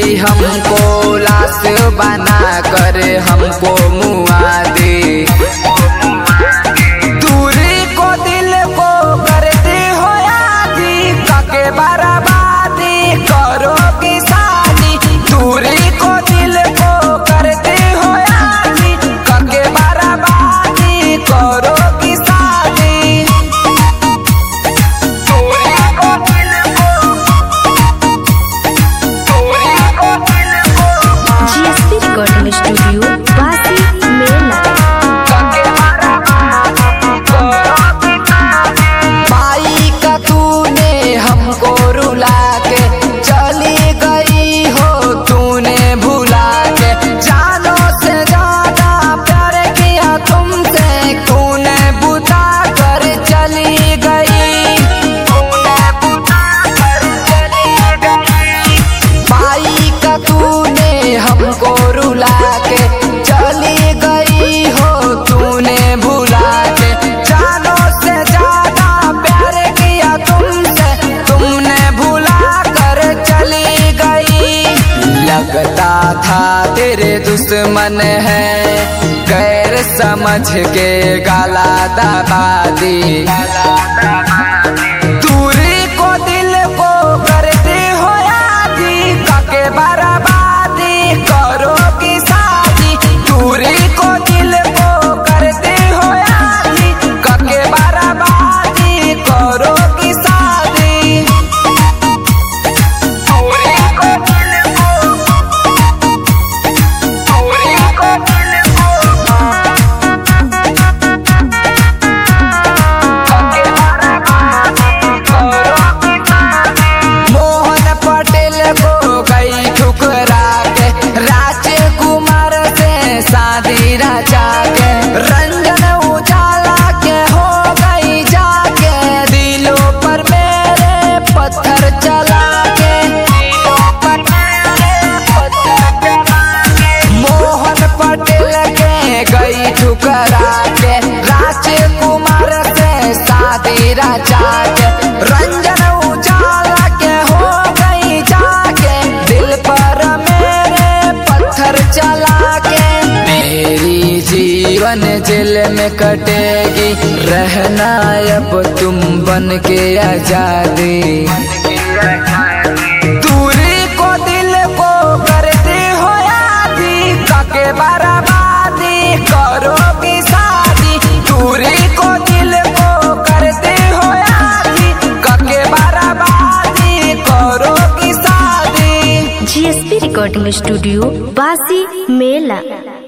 हमको लाश बना कर हमको मुआ दे। दूरी को दिल को करते हो यादी काके बर्बादी करोगी शादी। दूरी को दिल को करते हो यादी काके बर्बादी करोगी शादी। दूरी को दिल को GSP रिकॉर्डिंग स्टूडियो बासी मेला। माई का तूने हमको रुला के चली गई हो तूने भुला के। जानों से ज्यादा प्यार किया तुमसे तूने बुता कर चली गई। तूने बुता कर चली गई। माई का तूने हमको रुला के चली गई हो तूने भुला के। जानों से ज्यादा प्यार किया तुमसे तुमने भुला कर चली गई। लगता था तेरे दुश्मन है गैर समझ के गाला दबा दी। दूरी को दिल को करते हो यादी काके बर्बादी करोगी शादी। दूरी को दिल को करते हो यादी काके बर्बादी करोगी शादी। दूरी को दिल को दूरी को दिल को काके बर्बादी करोगी शादी। मोहन पटेल को गई ठुकरा के राजकुमार से शादी रचा के। रंजन उजाला के हो गई जाके दिलों पर मेरे पत्थर चला के। दिलों पर मेरे पत्थर चला के। मोहन पटेल के गई ठुकरा के राजकुमार से शादी रचा के। रंजन उजाला के हो गई जाके दिल पर मेरे पत्थर चला के। मेरी जीवन जेल में कटेगी रहना अब तुम बन के आजादी। दूरी को दिल को करते हो यादी काके बर्बादी करोगी शादी। दूरी को दिल को करते हो यादी काके बर्बादी करोगी शादी। GSP रिकॉर्डिंग स्टूडियो बासी मेला।